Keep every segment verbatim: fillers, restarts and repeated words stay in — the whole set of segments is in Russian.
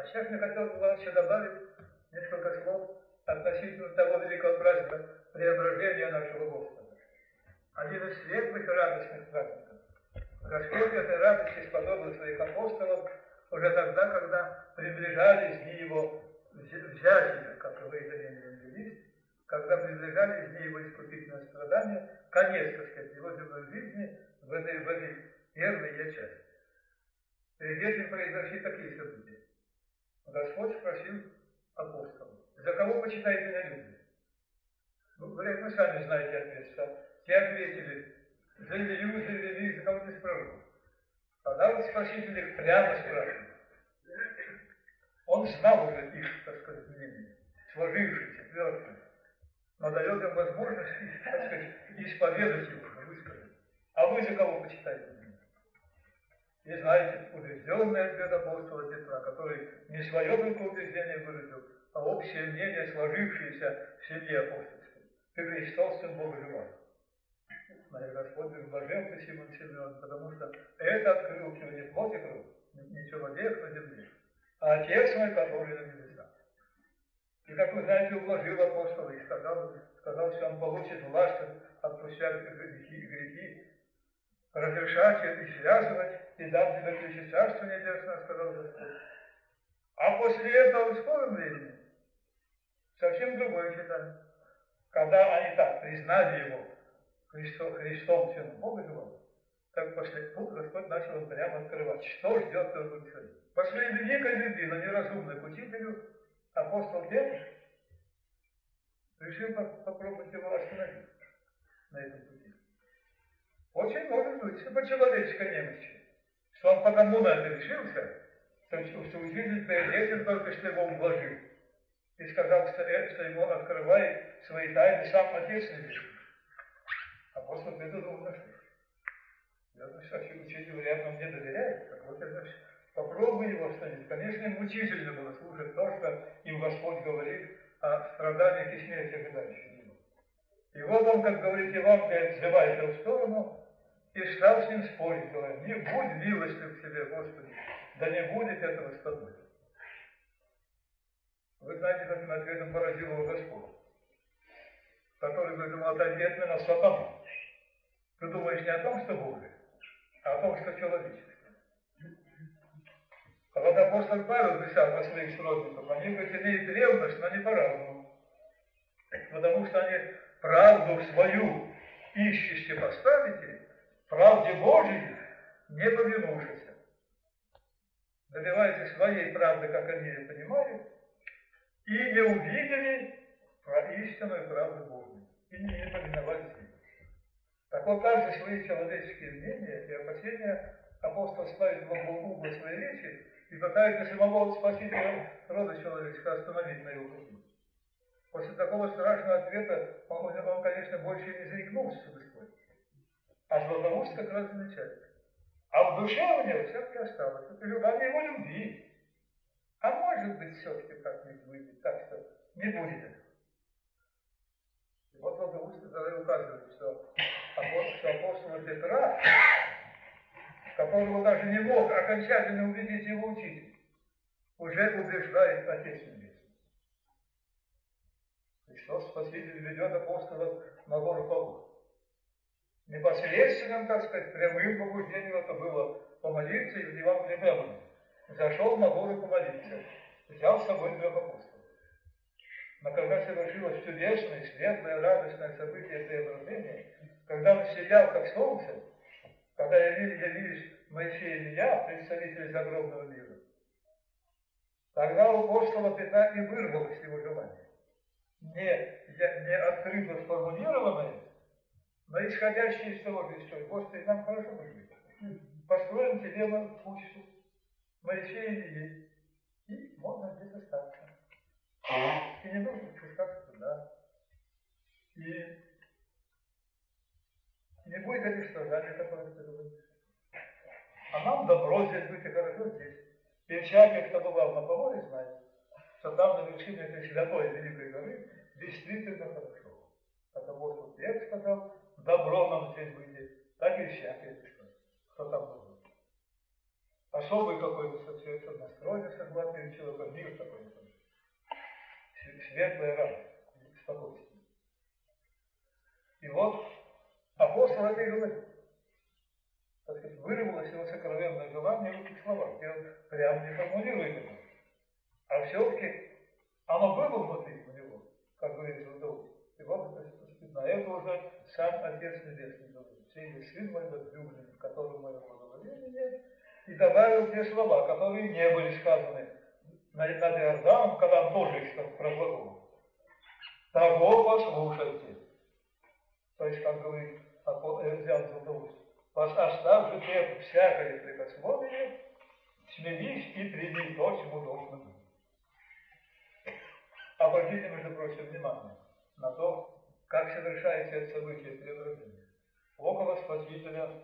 А сейчас я хотел бы вам еще добавить несколько слов относительно того великого праздника преображения нашего Господа. Один из светлых и радостных праздников. Господь этой радости сподобил своих апостолов уже тогда, когда приближались дни его взятия, как вы взялись, когда приближались дни его искупительного страдания, конец, так сказать, его земной жизни в этой, в этой первой ее части. Перед этим произошли такие события. Господь спросил апостолов: за кого почитаете меня люди? Ну, говорят, вы сами знаете ответ. Те ответили: за Илью, за Илью, за кого-то из пророков. Тогда вот спаситель их прямо спрашивает. Он знал уже их, так сказать, мнение, сложившееся, твердое, но дает им возможность, так сказать, исповедать его, высказать. А вы за кого почитаете меня? И знаете, убежденный ответ апостола Петра, который не свое только убеждение выразил, а общее мнение, сложившееся в семье апостольской. Ты Христос, Сын Бога живого. Моя Господь, блажен ты, Симон Симеон, потому что это открыл тебе не плоть и кровь, не человек на земле, а Отец мой, который на небесах. И, как вы знаете, ублажил апостола и сказал, сказал, что он получит власть отпускать грехи, грехи, разрешать и связывать, и дам тебе ключи царства небесного, сказал Господь. А после этого, в скором времени, совсем другое читали. Когда они так признали его Христом, Христом Сыном Бога живого, так после тут Господь начал им прямо открывать, что ждет только человек. После великой любви, но неразумной к учителю, апостол Петр решил попробовать его остановить на этом пути. Очень может быть, что по человеческой немощи, что он потому на это решился, что, что учитель перед этим только что его ублажил и сказал, что, это, что ему открывает свои тайны сам Отец Небесный. Апостол Петр думал, ну что ж, я, значит, учитель, вероятно, мне доверяет, так вот, значит, попробуй его остановить. Конечно, им мучительно было слушать то, что им Господь говорит о страданиях и смерти ожидающих его. И вот он, как говорит Евангелие, отзывает его в сторону и стал с ним спорить, говоря: не будь милостив к себе, Господи, да не будет этого с тобой. Вы знаете, каким ответом поразил его Господь, который говорит ему: отойди от меня, сатана. Ты думаешь не о том, что Бог, а о том, что человеческое. А вот апостол Павел писал на своих сродников, они, говорит, имеют ревность, но не по-разному. Потому что они правду свою ищете поставите, правде Божией не повинувшись. Добиваются своей правды, как они ее понимают, и не увидели про истинную правду Божию, и не повиновались ей. Так вот, также свои человеческие мнения и опасения апостол ставит в угол своей речи и пытается самого Спасителя рода человеческого остановить на его пути. После такого страшного ответа он, он конечно, больше не заикнулся с Господь. А Златоуст как раз замечает. А в душе у него все-таки осталось. Это желание его любви. А может быть, все-таки как-нибудь выйдет, так что не будет этого. И вот Златоуст указывает, что апостола Петра, которого даже не мог окончательно убедить его учитель, уже убеждает Отец Небесный. Христос Спаситель ведет апостола на гору Павла. Непосредственным, так сказать, прямым побуждением это было помолиться, и в Евангелии Бемона зашел на гору помолиться, взял с собой трех апостолов. Но когда совершилось чудесное, светлое, радостное событие преображения, когда он сиял как солнце, когда явились, явились Моисей и Илья, представители загробного мира, тогда у апостола Петра и вырвалось его желание. Не, не открыто сформулированное, но исходящее из того же, что Господи, нам хорошо будет. Построим тебе мы пучту, Моисея и Ильи, и можно здесь остаться. И не нужно спускаться туда. И не будет уничтожения такое, что ты думаешь. А нам добро здесь быть и хорошо здесь. И всякий, кто бывал на Поморе, знает, что там на вершине этой святой великой горы действительно хорошо. Как апостол Петр сказал, добро нам здесь выйдет, так и всякий, кто там был. особый какой-то соответственно настрой на согласие человека, мир такой, светлая радость, спокойствие. И вот апостол это и говорит. Так сказать, вырвалось его сокровенное желание в этих словах. Я прямо не формулирую это. А все-таки оно было внутри у него, как говорит Златоуст. И вот на это уже сам Отец Небесный говорит. «Сей Сын мой возлюбленный, которому моего благоволения». И добавил те слова, которые не были сказаны над Иорданом, когда он тоже их проглотил. «Того послушайте». То есть, как говорит Иоанн Златоуст, «Оставь же тебе всякое прикословие, смирись и прими то, чему должно быть». Обратите, между прочим, внимание на то, как совершается это событие преображения. Около Спасителя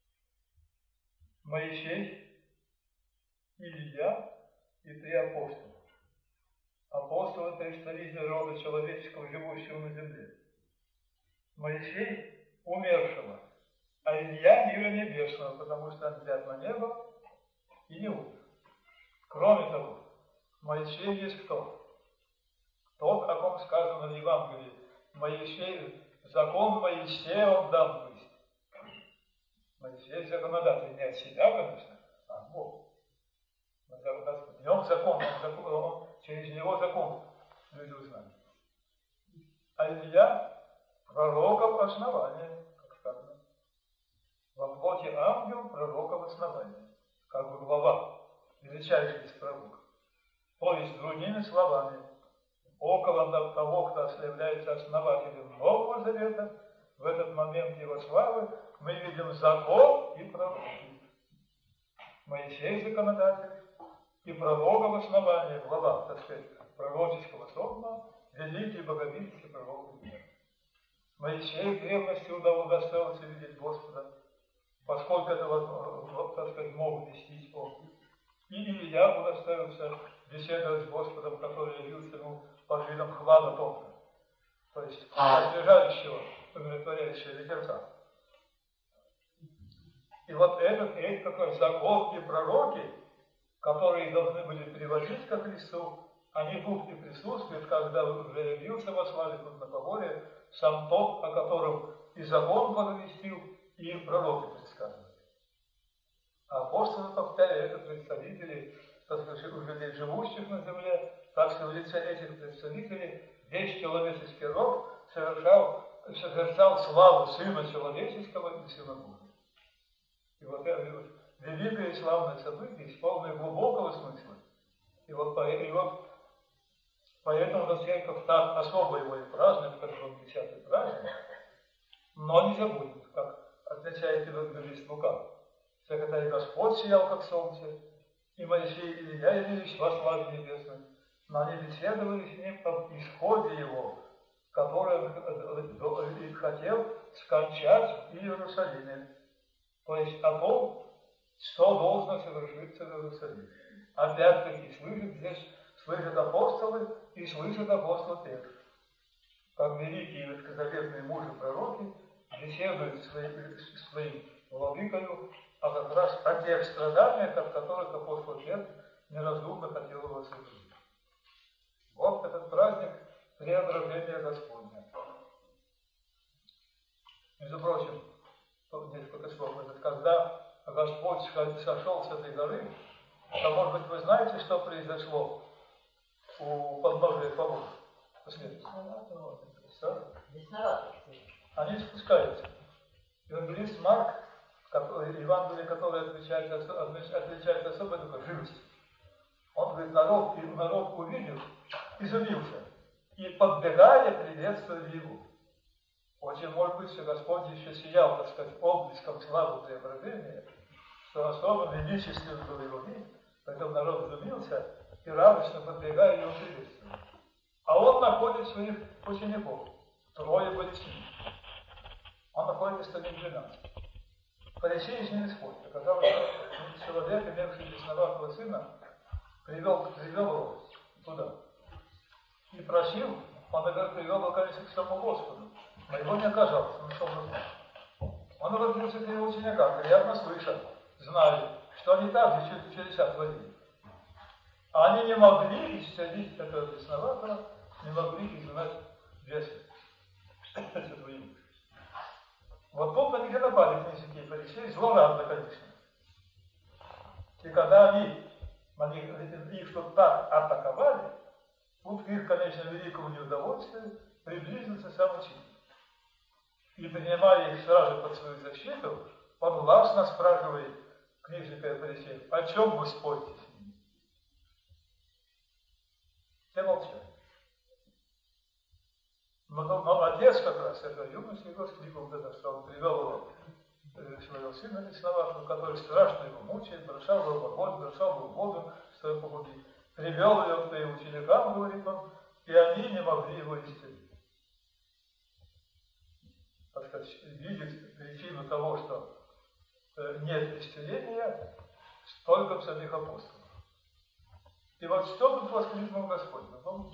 Моисей, Илья и три апостола. Апостолы – это представители рода человеческого, живущего на земле. Моисей – умершего, а Илья – мира небесного, потому что он взят на небо и не умер. Кроме того, Моисей есть кто? Тот, о ком сказано в Евангелии, Моисей, закон Моисея он дан быть. Моисей законодатель не от себя, конечно, а от Бога. В нем закон, он, закон, он, через него закон люди узнали. А Илья пророков основания, как сказано. Во плоти ангел пророков основания, как бы глава, величайший из пророков. То есть, другими словами, около того, кто является основателем Нового Завета, в этот момент его славы мы видим закон и пророки. Моисей законодатель и пророков основания, глава, так сказать, пророческого согма, великий богобийский пророк Илья. Моисей в древности удостоился видеть Господа, поскольку это, так сказать, мог вестись он. И Илья удостоился беседовать с Господом, который явился ему под видом хлада тонко, то есть освежающего, умиротворяющего ветерка. И вот этот, этот какой закон и пророки, которые должны были приводить ко Христу, они тут и присутствуют, когда уже явился во славе тут на поборе сам тот, о котором и закон благовестил, и пророки предсказывали. А апостолы, повторяю, это представители, так сказать, уже живущих на земле, так что в лице этих представителей весь человеческий род совершал, совершал славу Сына Человеческого и Сына Божьего. И вот это великое и славное событие, исполненное глубокого смысла. И вот, и вот поэтому на церковь так особо его и празднует, как он десятый праздник, но не забудет, как отмечает евангелист Лука. Когда и Господь сиял, как солнце, и Моисей и Илья явились во славе небесной, но они беседовали с ним об исходе его, который он хотел скончать в Иерусалиме. То есть о том, что должно совершиться в Иерусалиме. Опять-таки слышат здесь, слышат апостолы и слышат апостол Петр. Как великие ветхозаветные мужи-пророки беседуют с своим, своим владыкою, а как раз о тех страданиях, от которых апостол Петр неразумно хотел его совершить. Вот этот праздник преображения Господня. Между прочим, несколько слов, когда Господь сошел с этой горы, то, может быть, вы знаете, что произошло у подножия Фавора? Они спускаются. Евангелист Марк, Евангелие, которое отличается, отличается особой такой живостью. Он говорит, народ, и народ увидел, изумился, и подбегая приветствовали его. Очень может быть, что Господь еще сиял, так сказать, облеском славы преображения, что особо величественно был его вид, поэтому народ изумился и радостно подбегая его приветствовали. А он находит своих учеников, трое были с ним. Он находит остальных двенадцать. Фарисеи с ними спорят. Оказалось, что человек, имевший бесноватого сына, привел, привел его туда. И просил, он, наверное, привел его, конечно, к самому Господу. Но его не оказалось, он шел на дно. Он обратился к его ученикам, приятно слыша, знали, что они также чудеса творили. Они не могли исцелить этого бесноватого, не могли изгнать беса. Вот тут на них и напали князьки и фарисеи, злорадно, конечно. И когда они, они их тут так атаковали, тут к их, конечно, великому неудовольствию приблизился сам учитель. И, принимая их сразу под свою защиту, он властно спрашивает книжника и фарисеев: о чем вы спорите с ними? Те молчали. Но, но отец как раз, это юноша, его скликал тогда, что он привел его, своего сына бесноватого, который страшно его мучает, бросал его в огонь, бросал его в воду, чтобы погубить. Привел его к своим ученикам, говорит он, и они не могли его исцелить. Так сказать, видит причину того, что нет исцеления, только в самих апостолах. И вот что тут воскликнул Господь, вы помните?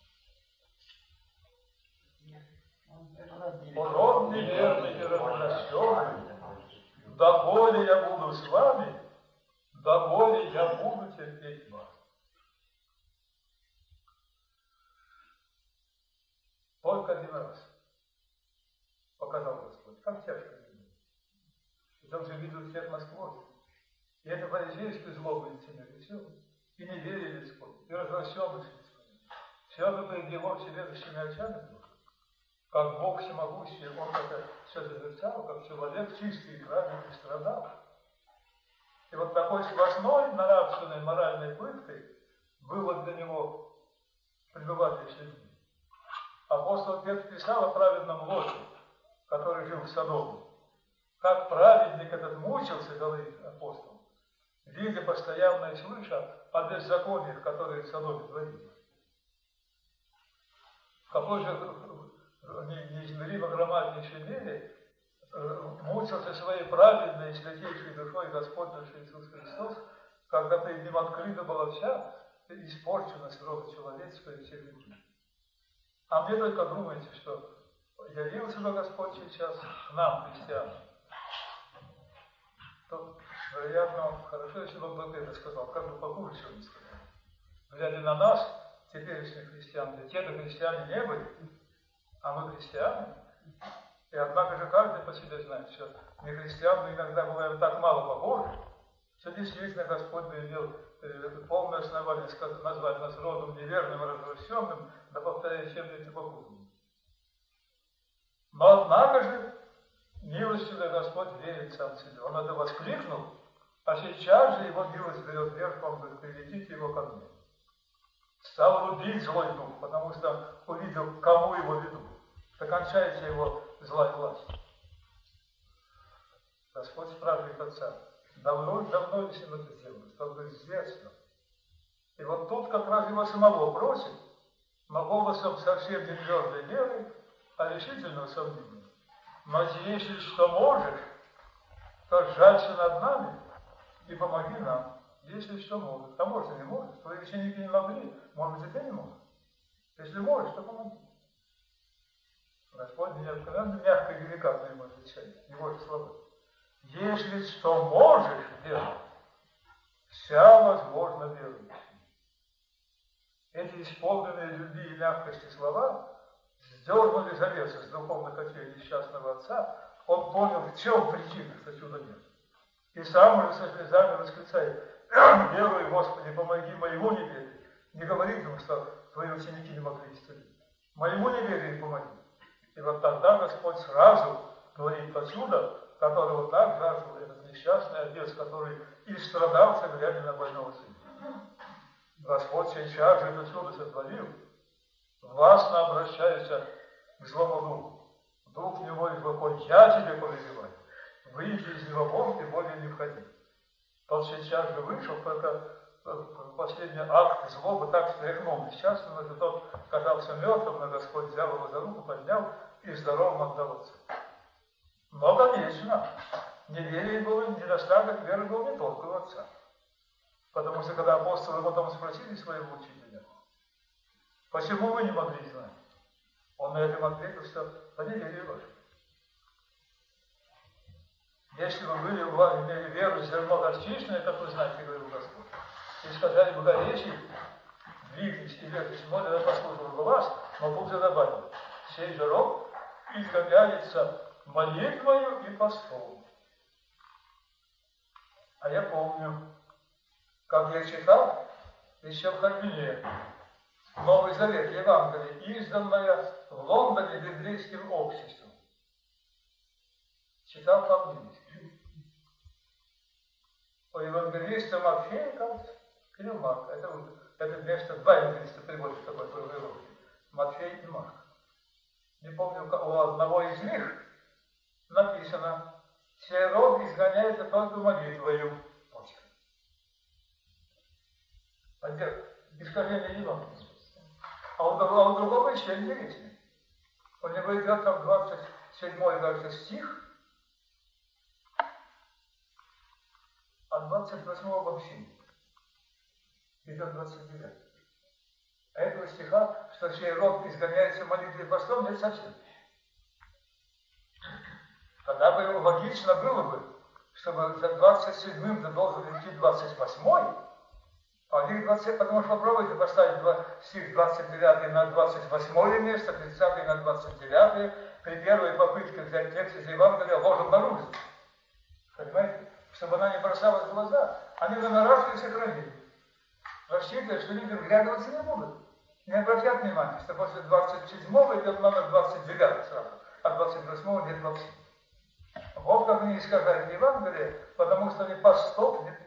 Урод неверный и разгоряченный, доколе я буду с вами, доколе я буду терпеть вас. Только один раз показал Господь, как тяжко ему. И он же видел всех насквозь. И это фарисейскую злобу лицемерие, все. И не верили Господь, и развращенность Господь. Все это перед его всеведущими очами было. Как Бог всемогущий, он это все созерцал, как человек чистый и праведный страдал. И вот такой сплошной нравственной, моральной пыткой было для него пребывание с людьми. Апостол Петр писал о праведном Лоте, который жил в Содоме. Как праведник этот мучился, говорит апостол, видя постоянно и слыша о беззакониях, которые в Содоме творились. В какой же неизмеримо громаднейшей мере мучился своей праведной и святейшей душой Господь наш Иисус Христос, когда перед Ним открыта была вся испорченность рода человеческого и всех людей. А мне только думаете, что явился бы Господь сейчас к нам, христианам, то, вероятно, хорошо, если бы он это сказал, как бы похуже, что он сказал. Глядя на нас, теперешних христиан, ведь те-то христиане не были, а мы христиане. И однако же каждый по себе знает, что мы христиане иногда бываем так мало похожи, что действительно Господь бы имел э, полное основание сказать, назвать нас родом неверным и развращенным, да повторяя чем-нибудь непохожим. Но однако же милостивый Господь верит сам себе. Он это воскликнул, а сейчас же его милость берет вверх, он говорит: приведите его ко мне. Стал рубить злой дух, потому что увидел, кому его ведут. Докончается его злая власть. Господь спрашивает отца: давно, давно ли с ним это сделано? Стал говорить: с детства. И вот тут как раз его самого просит, но голосом совсем не твердой веры, а решительного сомнения. Но если что можешь, то сжалься над нами и помоги нам. Если что можешь. А может, не можешь. Твои ученики не могли, может быть, и ты не можешь. Если можешь, то помоги. Господь необыкновенно мягко и деликатно ему отвечает. Его же слова. Если что можешь делать, вся возможно верующим. Эти исполненные любви и мягкости слова сдернули завесу с духовных очей несчастного отца. Он понял, в чем причина, что чуда нет. И сам уже со слезами восклицает: веруй, Господи, помоги моему неверию. Не говорит ему, что твои ученики не могли исцелить. Моему неверию помоги. И вот тогда Господь сразу говорит то чудо, которого так жаждал этот несчастный отец, который и страдался, глядя на больного сына. Господь сейчас же это чудо сотворил, властно обращается к злому духу. Дух в него излакой: я тебе повелеваю, выйди из него вон и более не входи. Тот сейчас же вышел, только последний акт злобы так встряхнул несчастного, что тот казался мертвым, но Господь взял его за руку, поднял и здоровым отдал отцу. Но, конечно, неверие было, недостаток веры был не только у отца. Потому что когда апостолы потом спросили своего учителя: почему вы не могли знать? Он на этом ответил, что по неверию вашему. Если бы были у вас, имели веру зерно горчичное, как вы знаете, говорил Господь, и сказали бы горечи, двигались и веры зерно, тогда послушал бы вас, но Бог же добавил, сей же род изгоняется молитвою и постом. А я помню, как я читал еще в Харбине Новый Завет, Евангелие, изданное в Лондоне библейским обществом. Читал по-английски. По евангелисту Матфея, кажется, или Марк. Это, это место два евангелиста приводит такой формулировки. Матфей и Марк. Не помню, у одного из них написано: «Сей род изгоняется только молитвою». Искажение Евангелия. А у, а у другого еще интереснее. У него идет там двадцать седьмой, кажется, стих, а двадцать восьмого вообще идет двадцать девятый. А этого стиха, что сей род изгоняется молитвой и постом, нет совсем. Тогда бы логично было бы, чтобы за двадцать седьмым ты должен идти двадцать восьмой, а у них двадцать, потому что попробуйте поставить стих двадцать девятый на двадцать восьмое место, тридцатый на двадцать девятое, при первой попытке взять текст из Евангелия ложем наружу. Понимаете? Чтобы она не бросалась в глаза. Они на раз и сохранили. Рассчитывая, что люди вглядываться не будут. Не обратят внимания, что после двадцать седьмого идет номер двадцать девятый сразу, а двадцать восьмого нет вообще. Вот как они искажают Евангелие, потому что они постов не